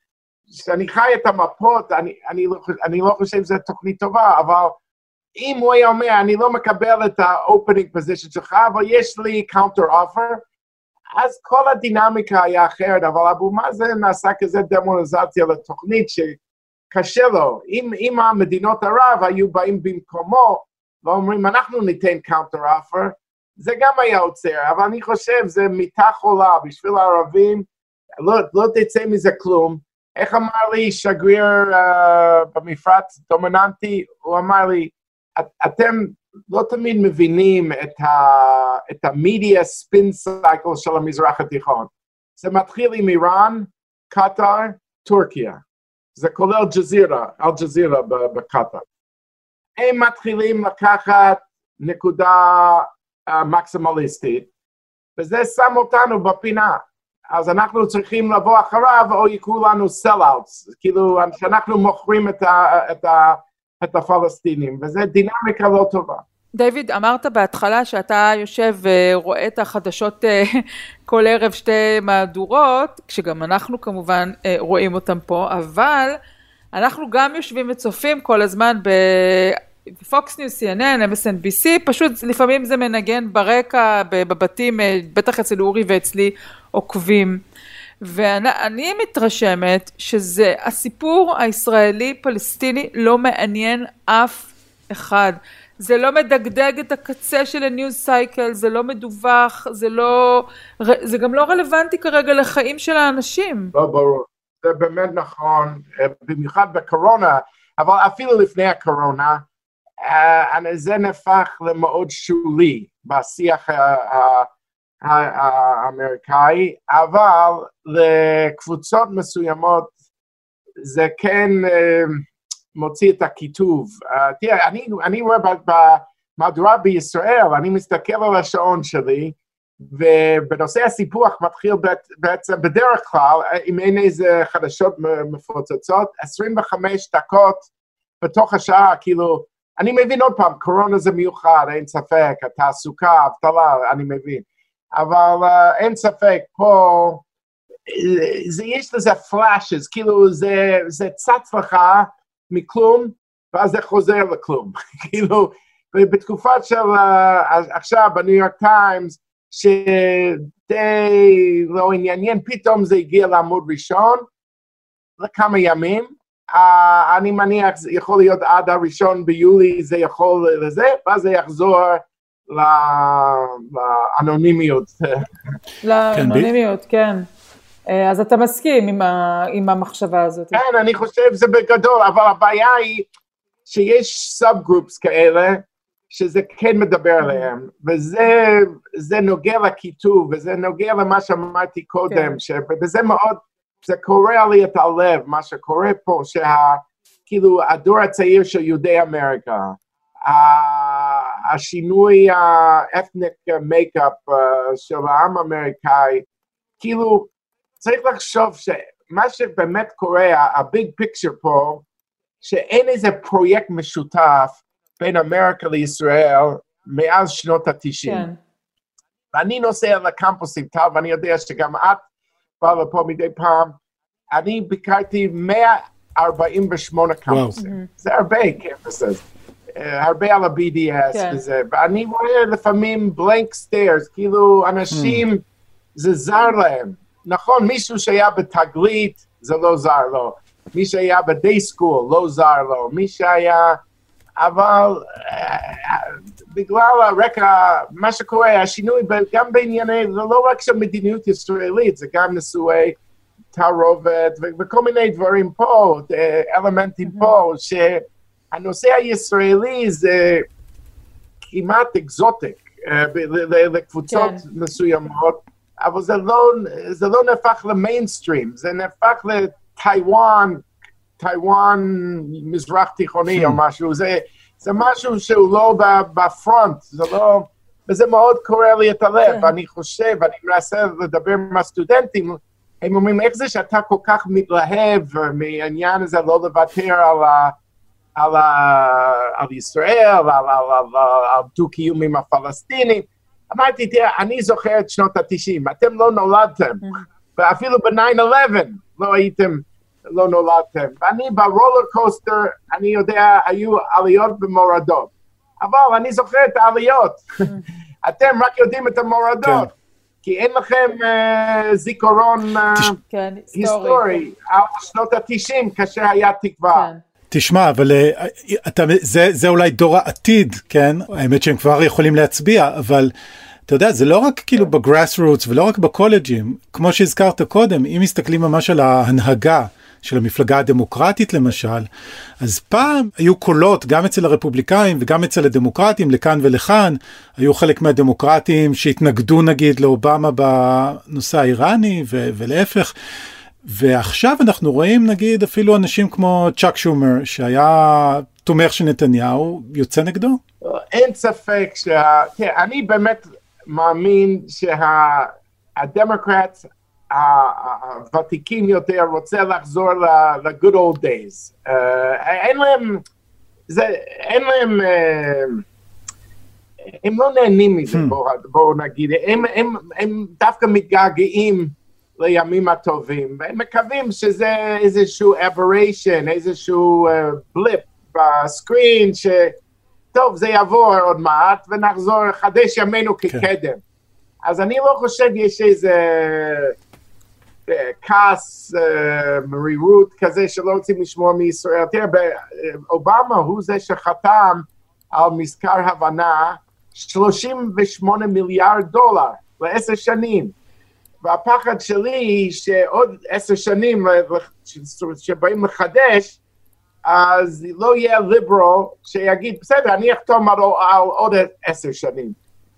שאני חי את המפות, אני לא חושב שזו תוכנית טובה, אבל אם הוא היה אומר, אני לא מקבל את ה-opening position שלך, אבל יש לי counter offer, אז כל הדינמיקה היה אחרת, אבל אבו מאזן נעשה כזה דמוניזציה לתוכנית שקשה לו. אם המדינות ערב היו באים במקומו, ואומרים, אנחנו ניתן counter offer, זה גם היה עוצר, אבל אני חושב, זה מיטה חולה בשביל הערבים, לא תצא מזה כלום. איך אמר לי שגריר במפרץ דומיננטי, הוא אמר לי, אתם לא תמיד מבינים את המדיה ספין סייקל של המזרח התיכון. זה מתחיל עם איראן, קטר, טורקיה. זה כולל אל ג'זירה בקטר. הם מתחילים לקחת נקודה מקסימליסטית, וזה שם אותנו בפינה. אז אנחנו צריכים לבוא אחריו, או יקראו לנו סל-אוטס, כאילו שאנחנו מוכרים את הפלסטינים, וזה דינמיקה לא טובה. דיוויד, אמרת בהתחלה שאתה יושב ורואה את החדשות כל ערב שתי מהדורות, כשגם אנחנו כמובן רואים אותם פה, אבל אנחנו גם יושבים וצופים כל הזמן בפוקס ניוז, CNN, MSNBC, פשוט לפעמים זה מנגן ברקע, בבתים, בטח אצל אורי ואצלי עוקבים. ואני מתרשמת שזה הסיפור הישראלי-פלסטיני לא מעניין אף אחד. זה לא מדגדג את הקצה של הניוז סייקל, זה לא מדווח, זה גם לא רלוונטי כרגע לחיים של האנשים. לא, ברור. זה באמת נכון, במיוחד בקורונה, אבל אפילו לפני הקורונה, זה נהפך למאוד שולי בשיח האמריקאי, אבל לקבוצות מסוימות זה כן מוציא את הכיתוב. תראה, אני רואה במהדורה בישראל, אני מסתכל על השעון שלי, ובנושא הסיפוח מתחיל בעצם בדרך כלל, אם אין איזה חדשות מפוצצות, 25 דקות בתוך השעה, כאילו, אני מבין עוד פעם, קורונה זה מיוחד, אין ספק, התעסוקה, אבטלה, אני מבין. אבל אין ספק, פה, יש לזה פלאשס, כאילו זה צץ לך מכלום, ואז זה חוזר לכלום. כאילו, בתקופה של עכשיו, בניו יורק טיימס, שדי לא עניין, פתאום זה הגיע לעמוד ראשון, לכמה ימים, אני מניח, זה יכול להיות עד הראשון ביולי, זה יכול לזה, ואז זה יחזור לאנונימיות. לאנונימיות, כן. אז אתה מסכים עם המחשבה הזאת. כן, אני חושב זה בגדול, אבל הבעיה היא שיש סאב-גרופס כאלה, שזה כן מדבר עליהם, וזה נוגע לכיתוב, וזה נוגע למה שאמרתי קודם, וזה מאוד, זה קורא לי את הלב, מה שקורה פה, כאילו הדור הצעיר של יהודי אמריקה, השינוי האתניק מייקאפ של העם האמריקאי, כאילו צריך לחשוב שמה שבאמת קורה, הביג פיקצ'ר פה, שאין איזה פרויקט משותף בין אמריקה לישראל מאז שנות ה-90. כן. ואני נוסע לקמפוסים, טל, ואני יודע שגם את באה לפה מדי פעם, אני ביקרתי 148 קמפוסים. זה הרבה קמפוסים. הרבה על ה-BDS וזה, ואני רואה לפעמים blank stares, כאילו אנשים, זה זר להם. נכון, מישהו שהיה בתגלית, זה לא זר לו. מי שהיה בדי סקול, לא זר לו. מי שהיה, אבל בגלל הרקע, מה שקורה, השינוי גם בענייני, זה לא רק של מדיניות ישראלית, זה גם נישואי תערובת, וכל מיני דברים פה, אלמנטים פה, שהנושא הישראלי זה כמעט אקזוטיק, לקבוצות מסוימות, אבל זה לא נהפך למיינסטרים, זה נהפך לטיוואן מזרח תיכוני או משהו, זה משהו שהוא לא בפרונט, זה לא, וזה מאוד קורא לי את הלב, ואני חושב, אני מנסה לדבר עם הסטודנטים, הם אומרים, איך זה שאתה כל כך מתלהב מעניין הזה לא לוותר על ישראל, על דו-קיום עם הפלסטינים, אמרתי, תראה, אני זוכר את שנות ה-90, אתם לא נולדתם, ואפילו ב-9/11 לא הייתם לא נולדתם. ואני ברולר קוסטר, אני יודע, היו עליות ומורדות. אבל אני זוכר את העליות. אתם רק יודעים את המורדות. כי אין לכם זיכרון היסטורי. על שנות ה-90, כאשר היה תקווה. תשמע, אבל זה אולי דור העתיד, כן? האמת שהם כבר יכולים להצביע, אבל אתה יודע, זה לא רק כאילו בגראס-רוטס ולא רק בקולג'ים, כמו שהזכרת קודם, אם מסתכלים ממש על ההנהגה של המפלגה הדמוקרטית למשל, אז פעם היו קולות גם אצל הרפובליקאים וגם אצל הדמוקרטים לכאן ולכאן, היו חלק מהדמוקרטים שהתנגדו נגיד לאובמה בנושא האיראני ולהפך, ועכשיו אנחנו רואים נגיד אפילו אנשים כמו צ'אק שומר שהיה תומך של נתניהו יוצא נגדו? אין ספק אני באמת מאמין שהדמוקרט הוותיקים יותר רוצה לחזור ל-good old days. הם לא נהנים מזה, בואו נגיד, הם דווקא מתגעגעים לימים הטובים, והם מקווים שזה איזשהו aberration, איזשהו בליפ בסקרין, שטוב, זה יעבור עוד מעט, ונחזור לחדש ימינו כקדם. אז אני לא חושב יש איזה כעס, מרירות כזה שלא רוצים לשמוע מישראל. תראה, אובמה הוא זה שחתם על מזכר הבנה $38 מיליארד ל10 שנים. והפחד שלי שעוד 10 שנים שבאים לחדש, אז לא יהיה ליברל שיגיד, בסדר, אני אחתום על עוד 10 שנים.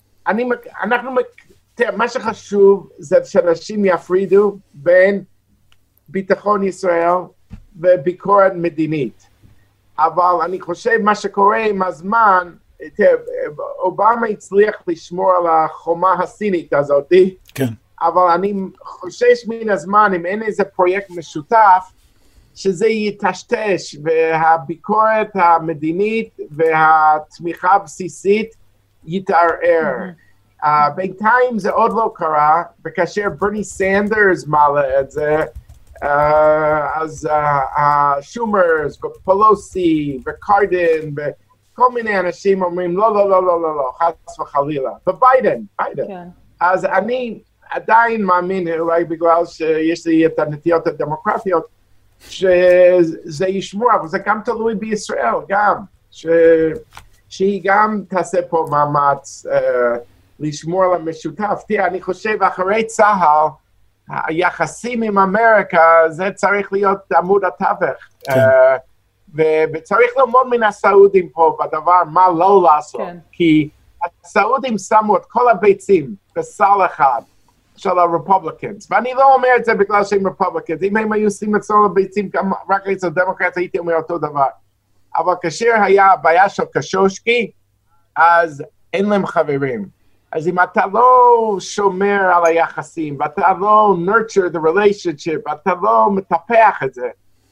מה שחשוב זה שאנשים יפרידו בין ביטחון ישראל וביקורת מדינית. אבל אני חושב מה שקורה עם הזמן, אובמה הצליח לשמור על החומה הסינית הזאת, כן. אבל אני חושש מן הזמן, אם אין איזה פרויקט משותף, שזה יטשטש, והביקורת המדינית והתמיכה הבסיסית יתערער. בינתיים זה עוד לא קרה, וכאשר ברני סנדרס מעלה את זה, אז שומרס ופלוסי וקרדן וכל מיני אנשים אומרים לא, חס וחלילה. וביידן. אז אני עדיין מאמין, אולי בגלל שיש לי את הנטיות הדמוקרטיות, שזה ישמור, אבל זה גם תלוי בישראל, גם, שהיא גם תעשה פה מאמץ לשמור על המשותף. תראה, אני חושב, אחרי צה"ל, היחסים עם אמריקה, זה צריך להיות עמוד התווך. וצריך ללמוד מן הסעודים פה בדבר מה לא לעשות. כי הסעודים שמו את כל הביצים בסל אחד של הרפובליקנס. ואני לא אומר את זה בגלל שהם רפובליקנס. אם הם היו שמים את כל הביצים רק אצל דמוקרט, הייתי אומר אותו דבר. אבל כאשר היה הבעיה של קשושקי, אז אין להם חברים. אז אם אתה לא שומר על היחסים, ואתה לא nurture the relationship, אתה לא מטפח את זה,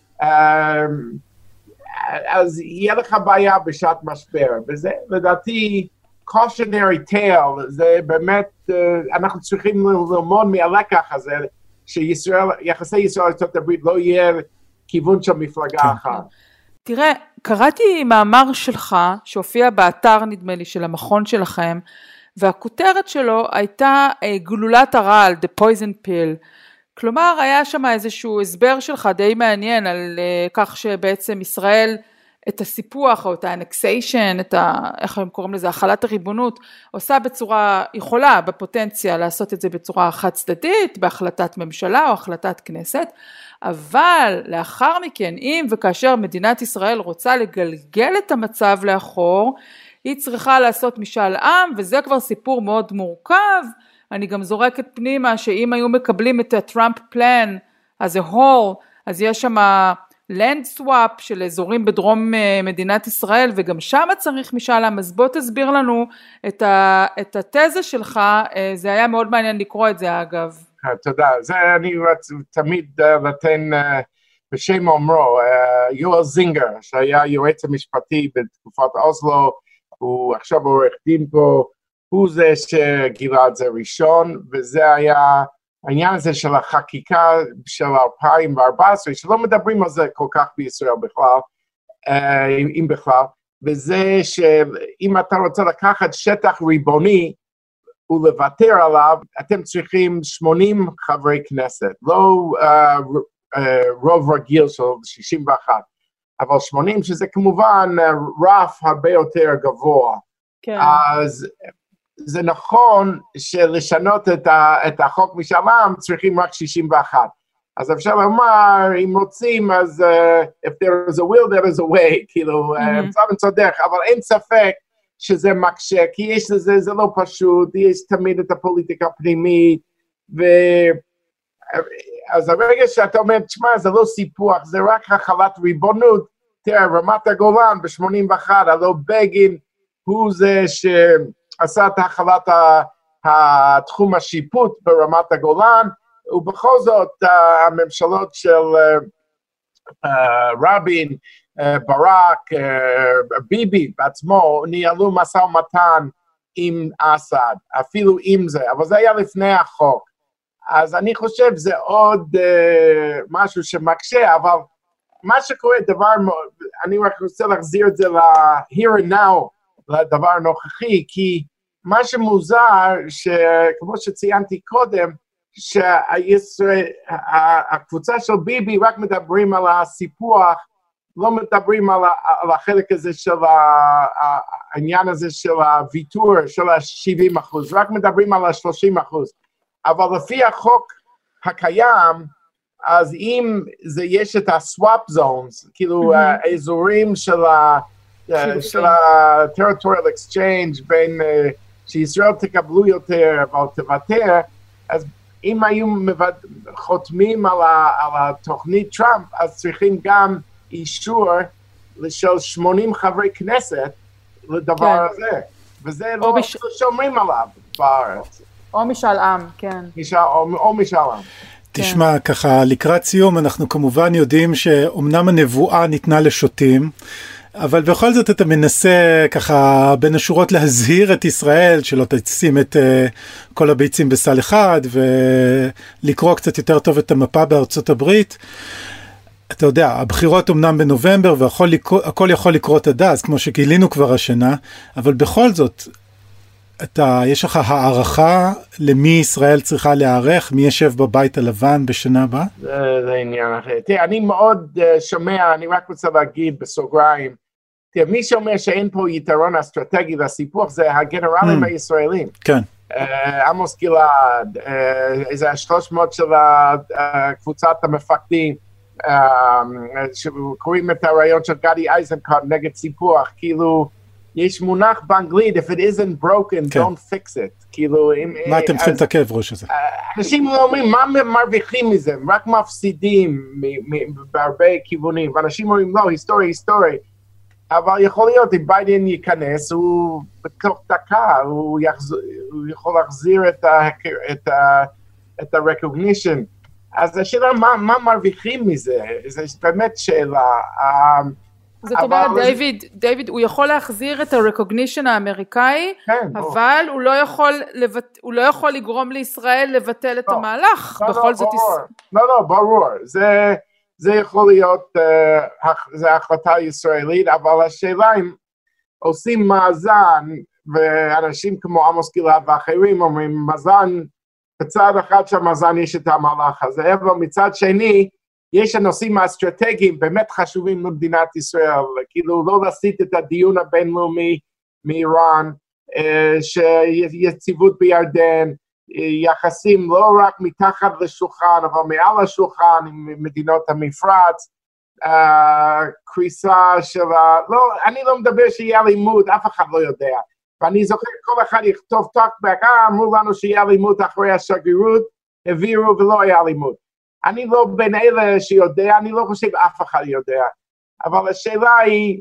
אז יהיה לך בעיה בשעת משבר. וזה לדעתי cautionary tale, זה באמת, אנחנו צריכים ללמוד מהלקח הזה, שיחסי ישראל ארצות הברית לא יהיה כיוון של מפלגה אחת. תראה, קראתי מאמר שלך, שהופיע באתר נדמה לי של המכון שלכם, והכותרת שלו הייתה גלולת הרעל, the poison pill. כלומר, היה שם איזשהו הסבר שלך די מעניין על כך שבעצם ישראל את הסיפוח או את האנקסיישן, איך הם קוראים לזה, החלת הריבונות, עושה בצורה, יכולה בפוטנציה לעשות את זה בצורה חד צדדית, בהחלטת ממשלה או החלטת כנסת, אבל לאחר מכן, אם וכאשר מדינת ישראל רוצה לגלגל את המצב לאחור, היא צריכה לעשות משאל עם, וזה כבר סיפור מאוד מורכב. אני גם זורקת פנימה שאם היו מקבלים את הטראמפ פלן, אז אז יש שם land swap של אזורים בדרום מדינת ישראל, וגם שם צריך משאל עם. אז בוא תסביר לנו את התזה שלך, זה היה מאוד מעניין לקרוא את זה אגב. תודה, זה אני תמיד לתן בשם אומרו, יואל זינגר, שהיה יועץ המשפטי בתקופת אוסלו, הוא עכשיו עורך דין פה, הוא זה שגילה את זה ראשון, וזה היה העניין הזה של החקיקה של 2014, שלא מדברים על זה כל כך בישראל בכלל, אם בכלל, וזה שאם אתה רוצה לקחת שטח ריבוני ולוותר עליו, אתם צריכים 80 חברי כנסת, לא רוב רגיל של 61, אבל 80 שזה כמובן רף הרבה יותר גבוה. כן. אז זה נכון שלשנות את החוק משאל עם צריכים רק 61. אז אפשר לומר, אם רוצים, אז if there is a will, there is a way, כאילו, צודק, אבל אין ספק שזה מקשה, כי יש לזה, זה לא פשוט, יש תמיד את הפוליטיקה הפנימית, אז הרגע שאתה אומר, תשמע, זה לא סיפוח, זה רק החלת ריבונות, תראה, רמת הגולן ב-81, הלא בגין, הוא זה שעשה את החלת התחום השיפוט ברמת הגולן, ובכל זאת הממשלות של רבין, ברק, ביבי בעצמו, ניהלו משא ומתן עם אסד, אפילו עם זה, אבל זה היה לפני החוק. אז אני חושב זה עוד משהו שמקשה, אבל מה שקורה דבר, אני רק רוצה להחזיר את זה ל-here and now, לדבר הנוכחי, כי מה שמוזר, שכמו שציינתי קודם, שהקבוצה של ביבי רק מדברים על הסיפוח, לא מדברים על החלק הזה של העניין הזה של הוויתור של ה-70%, רק מדברים על ה-30%. אבל לפי החוק הקיים, אז אם יש את ה-swap zones, כאילו האזורים של ה-territorial exchange, בין שישראל תקבלו יותר אבל תוותר, אז אם היו חותמים על התוכנית טראמפ, אז צריכים גם אישור של 80 חברי כנסת לדבר הזה, וזה לא שומרים עליו בארץ. או משאל עם, כן. או משאל עם. תשמע, ככה לקראת סיום, אנחנו כמובן יודעים שאומנם הנבואה ניתנה לשוטים, אבל בכל זאת אתה מנסה ככה בין השורות להזהיר את ישראל, שלא תשים את כל הביצים בסל אחד, ולקרוא קצת יותר טוב את המפה בארצות הברית. אתה יודע, הבחירות אומנם בנובמבר, והכל יכול לקרות עד אז, כמו שגילינו כבר השנה, אבל בכל זאת, יש לך הערכה למי ישראל צריכה להיערך, מי ישב בבית הלבן בשנה הבאה? זה עניין אחר. תראה, אני מאוד שומע, אני רק רוצה להגיד בסוגריים, תראה, מי שאומר שאין פה יתרון אסטרטגי לסיפוח, זה הגנרלים הישראלים. כן. עמוס גלעד, איזה 300 של קבוצת המפקדים, שקוראים את הרעיון של גדי איזנקוט נגד סיפוח, כאילו, יש מונח באנגלית, if it isn't broken, don't fix it. כאילו, מה אתם צריכים את הכאב ראש הזה? אנשים לא אומרים, מה מרוויחים מזה? רק מפסידים בהרבה כיוונים, ואנשים אומרים, לא, היסטורי. אבל יכול להיות, אם ביידן ייכנס, הוא בתוך דקה, הוא יכול להחזיר את ה-recognition. אז השאלה, מה מרוויחים מזה? זו באמת שאלה. זאת אומרת, דיוויד, הוא יכול להחזיר את ה-recognition האמריקאי, אבל הוא לא יכול לגרום לישראל לבטל את המהלך. בכל זאת... לא, ברור. זה יכול להיות, זה החלטה ישראלית, אבל השאלה אם עושים מאזן, ואנשים כמו עמוס גלעד ואחרים אומרים, מאזן, בצד אחד שהמאזן יש את המהלך הזה, אבל מצד שני, יש הנושאים האסטרטגיים באמת חשובים למדינת ישראל, כאילו לא להסיט את הדיון הבינלאומי מאיראן, שיציבות בירדן, יחסים לא רק מתחת לשולחן, אבל מעל השולחן עם מדינות המפרץ, קריסה של לא, אני לא מדבר שיהיה אלימות, אף אחד לא יודע. ואני זוכר כל אחד יכתוב טוקבק, אמרו לנו שיהיה אלימות אחרי השגרירות, הביאו ולא היה אלימות. אני לא בין אלה שיודע, אני לא חושב אף אחד יודע. אבל השאלה היא,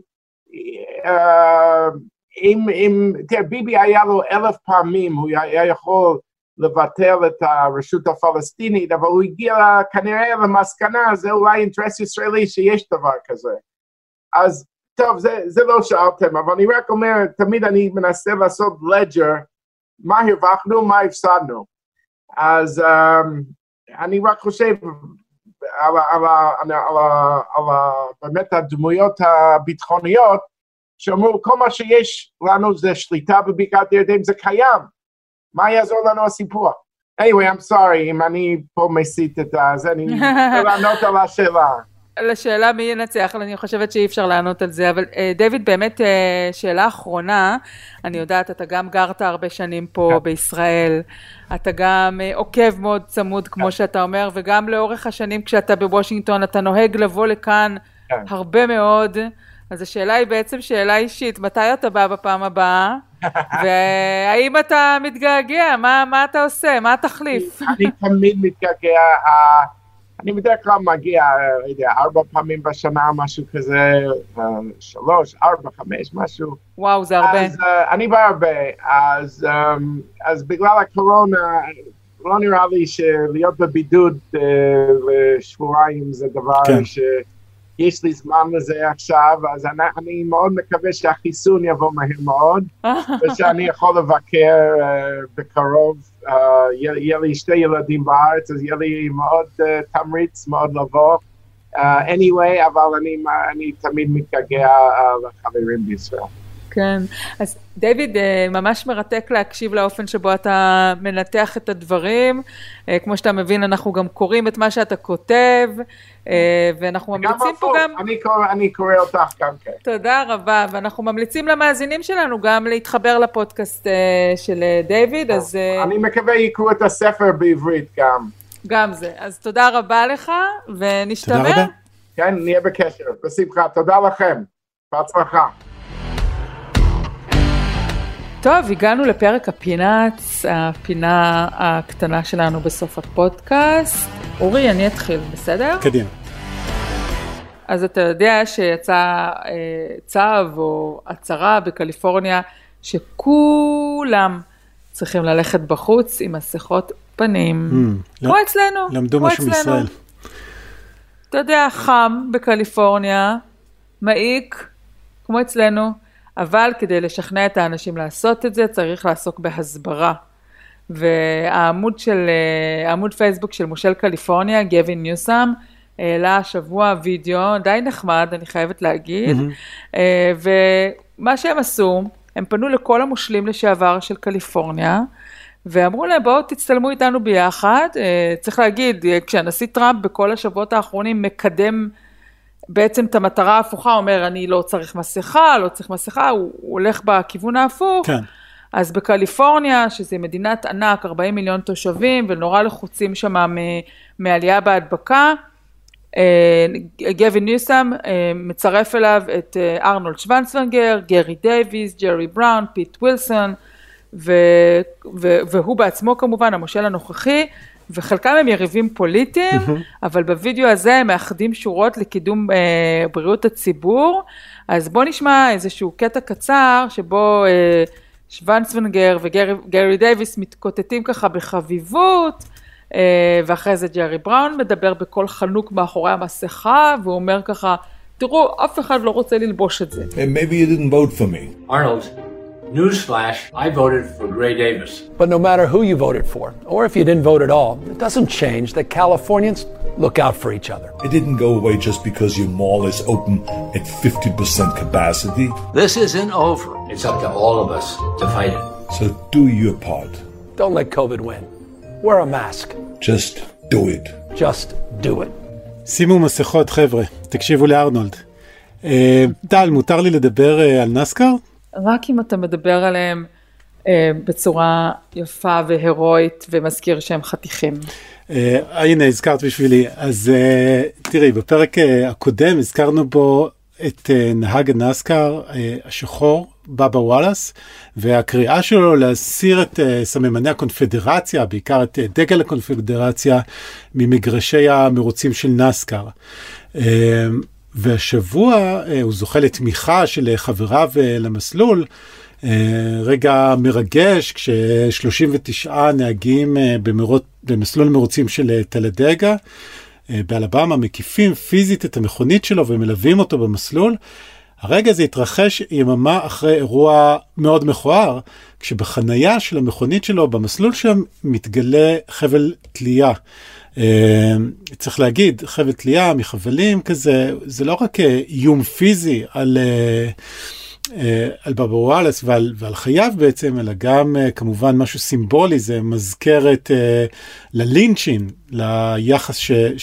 אם תראה, ביבי היה לו 1000 פעמים, הוא היה יכול לבטל את הרשות הפלסטינית, אבל הוא הגיע כנראה למסקנה, זה אולי אינטרס ישראלי שיש דבר כזה. אז טוב, זה לא שאלתם, אבל אני רק אומר, תמיד אני מנסה לעשות לג'ר, מה הרווחנו, מה הפסדנו. אז אני רק חושב על באמת הדמויות הביטחוניות, שאומרו כל מה שיש לנו זה שליטה בבקעת הירדן, זה קיים, מה יעזור לנו הסיפור? Anyway, I'm sorry, אם אני פה מסית את זה, אני רוצה לענות על השאלה. לשאלה מי ינצח, אני חושבת שאי אפשר לענות על זה, אבל דיוויד, באמת שאלה אחרונה, אני יודעת, אתה גם גרת הרבה שנים פה בישראל, אתה גם עוקב מאוד צמוד, כמו שאתה אומר, וגם לאורך השנים כשאתה בוושינגטון, אתה נוהג לבוא לכאן הרבה מאוד, אז השאלה היא בעצם שאלה אישית, מתי אתה בא בפעם הבאה, והאם אתה מתגעגע, מה אתה עושה, מה התחליף? אני תמיד מתגעגע, אני בדרך כלל מגיע, 4 פעמים בשנה, משהו כזה, 3, 4, 5, משהו. וואו, זה הרבה. אז אני בא הרבה, אז בגלל הקורונה, לא נראה לי שלהיות בבידוד לשבועיים זה דבר שיש לי זמן לזה עכשיו, אז אני מאוד מקווה שהחיסון יבוא מהר מאוד, ושאני יכול לבקר בקרוב, יהיה לי 2 ילדים בארץ, אז יהיה לי מאוד תמריץ, מאוד לבוא. anyway, אבל אני תמיד מתגעגע לחברים בישראל. כן, אז דיוויד, ממש מרתק להקשיב לאופן שבו אתה מנתח את הדברים, כמו שאתה מבין אנחנו גם קוראים את מה שאתה כותב, ואנחנו ממליצים פה גם... אני קורא אותך גם כן. תודה רבה, ואנחנו ממליצים למאזינים שלנו גם להתחבר לפודקאסט של דיוויד, אז... אני מקווה יקראו את הספר בעברית גם. גם זה, אז תודה רבה לך, ונשתמע. תודה רבה. כן, נהיה בקשר, בשמחה, תודה לכם, בהצלחה. טוב, הגענו לפרק הפינאץ, הפינה הקטנה שלנו בסוף הפודקאסט. אורי, אני אתחיל, בסדר? קדימה. אז אתה יודע שיצא צו או הצהרה בקליפורניה, שכולם צריכים ללכת בחוץ עם מסכות פנים. כמו אצלנו. למדו משהו מישראל. אתה יודע, חם בקליפורניה, מעיק, כמו אצלנו, אבל כדי לשכנע את האנשים לעשות את זה, צריך לעסוק בהסברה. והעמוד פייסבוק של מושל קליפורניה, גווין ניוסם, העלה השבוע וידאו די נחמד, אני חייבת להגיד, ומה שהם עשו, הם פנו לכל המושלים לשעבר של קליפורניה, ואמרו להם, בואו תצטלמו איתנו ביחד. צריך להגיד, כשהנשיא טראמפ בכל השבועות האחרונים מקדם בעצם את המטרה ההפוכה, אומר, אני לא צריך מסכה, הוא הולך בכיוון ההפוך. כן. אז בקליפורניה, שזה מדינת ענק, 40 מיליון תושבים, ונורא לחוצים שם מעלייה בהדבקה, גווין ניוסם מצרף אליו את ארנולד שוונצוונגר, גרי דייביס, ג'רי בראון, פיט ווילסון, והוא בעצמו כמובן, המושל הנוכחי, וחלקם הם יריבים פוליטיים, אבל בווידאו הזה הם מאחדים שורות לקידום בריאות הציבור. אז בוא נשמע איזשהו קטע קצר, שבו שוונצוונגר וגרי דייביס מתקוטטים ככה בחביבות, ואחרי זה ג'רי בראון מדבר בקול חנוק מאחורי המסכה, והוא אומר ככה, תראו, אף אחד לא רוצה ללבוש את זה. Maybe you didn't vote for me. Arnold, newsflash, I voted for Gray Davis. But no matter who you voted for, or if you didn't vote at all, it doesn't change that Californians look out for each other. It didn't go away just because your mall is open at 50% capacity. This isn't over. It's up to all of us to fight it. So do your part. Don't let COVID win. Wear a mask. Just do it. Just do it. שימו מסכות, חבר'ה. תקשיבו לארנולד. טל, מותר לי לדבר על נסקר? רק אם אתה מדבר עליהם בצורה יפה והירואית ומזכיר שהם חתיכים. הנה, הזכרת בשבילי. אז תראי, בפרק הקודם הזכרנו בו את נהג הנסקר השחור, בבא וואלאס, והקריאה שלו להסיר את סממני הקונפדרציה, בעיקר את דגל הקונפדרציה, ממגרשי המרוצים של נסקר. והשבוע הוא זוכה לתמיכה של חבריו למסלול, רגע מרגש כש39 נהגים במסלול מרוצים של טלדגה, באלבמה מקיפים פיזית את המכונית שלו ומלווים אותו במסלול, הרגע הזה התרחש יממה אחרי אירוע מאוד מכוער, כשבחנייה של המכונית שלו, במסלול שם, מתגלה חבל תלייה. צריך להגיד, חבל תלייה מחבלים כזה, זה לא רק איום פיזי על בבא וואלס ועל חייו בעצם, אלא גם כמובן משהו סימבולי, זה מזכרת ללינצ'ין, ליחס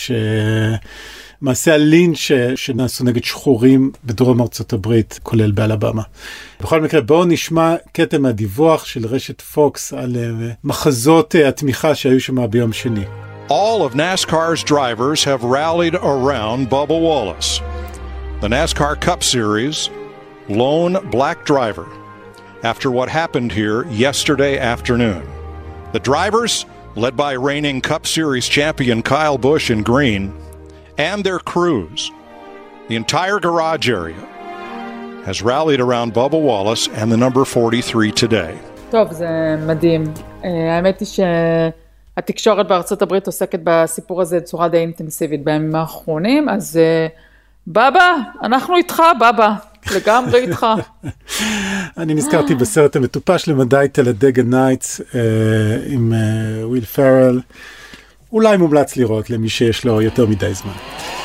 מעשה הלינץ' שנעשו נגד שחורים בדרום ארצות הברית, כולל באלבמה. בכל מקרה, בואו נשמע קטע מהדיווח של רשת פוקס על מחזות התמיכה שהיו שם ביום שני. All of NASCAR's drivers have rallied around Bubba Wallace. The NASCAR Cup Series lone black driver after what happened here yesterday afternoon. The drivers, led by reigning Cup Series champion Kyle Busch in green, and their crews, the entire garage area, has rallied around Bubba Wallace and the number 43 today. טוב, זה מדהים. האמת היא שהתקשורת בארצות הברית עוסקת בסיפור הזה בצורה די אינטנסיבית בימים האחרונים, אז בבא, אנחנו איתך, בבא, לגמרי איתך. אני נזכרתי בסרט המטופש למדי טלדגה נייטס עם וויל פרל. אולי מומלץ לראות למי שיש לו יותר מדי זמן.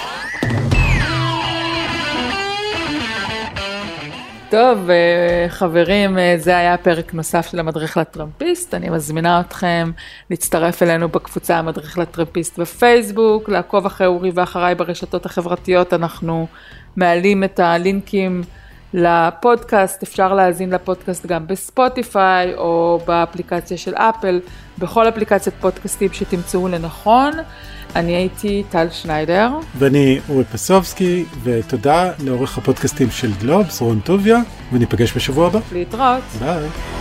טוב, חברים, זה היה פרק נוסף של המדריך לטרמפיסט. אני מזמינה אתכם להצטרף אלינו בקבוצה המדריך לטרמפיסט בפייסבוק, לעקוב אחרי אורי ואחריי ברשתות החברתיות. אנחנו מעלים את הלינקים לפודקאסט, אפשר להאזין לפודקאסט גם בספוטיפיי או באפליקציה של אפל, בכל אפליקציית פודקאסטים שתמצאו לנכון. אני הייתי טל שניידר. ואני אורי פסובסקי, ותודה לעורך הפודקאסטים של גלובס, רון טוביה, וניפגש בשבוע הבא. להתראות. ביי.